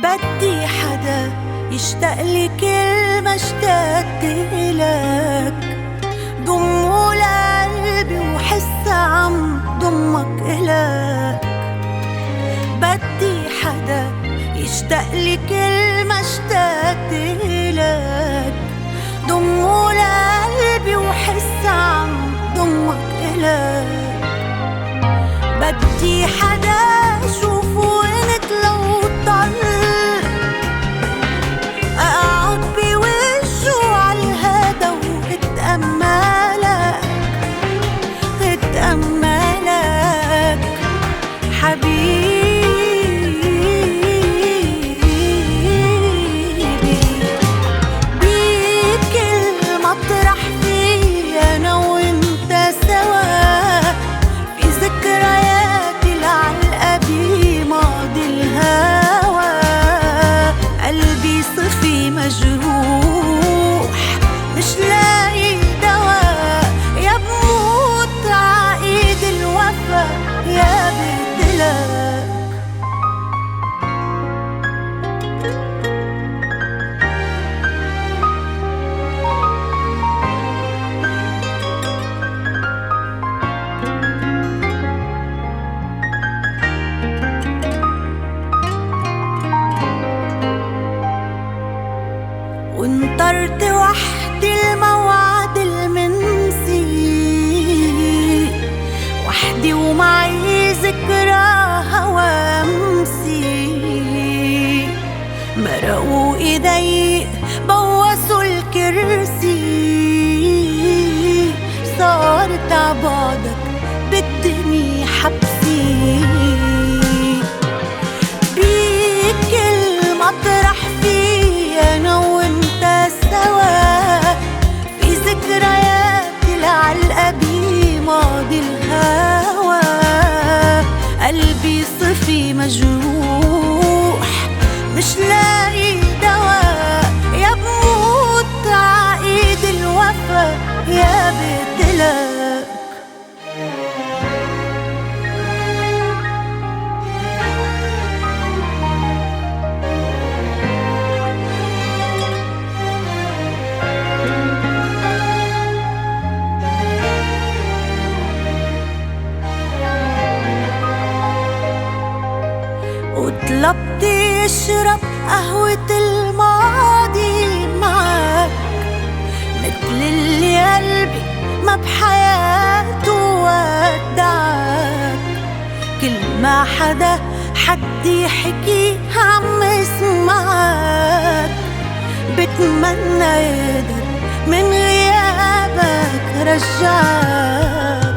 بدي حدا يشتاق لي كل ما اشتقت إلك، ضمه لقلبي وحس عم ضمك إلك. بدي حدا يشتاق لي كل ما اشتقت إلك، ضمه لقلبي وحس عم ضمك إلك. بدي حدا شوفه وانت لو طل اقعد بوجهه عالهدا واتأملك حبيبي. بكل مطرح فيه انا وانت سوا، في ذكرياتي العلقة بماضي الهوى. قلبي صفي مجروح مش لاقي دواء، يا بموت عايد الوفا يا بدلك. وانطرت وحدي الموعد المنسي، وحدي ومعي ذكرى هوامسي. مرقوا ايدي بوسوا الكرسي، صارت عبعدك بالدنيا حبسي. بكل مطرح فيه انا وانت سوا، في ذكرياتي العلقة بماضي الهوى. قلبي صفي مجروح مش لاقي دواء، يا بموت عايد الوفا يا بدلك. وطلبت اشرب قهوة الماضي معك، مثل اللي قلبي ما بحياته ودعك. كل ما حد يحكي عم اسمعك، بتمنى يقدر من غيابك رجعك.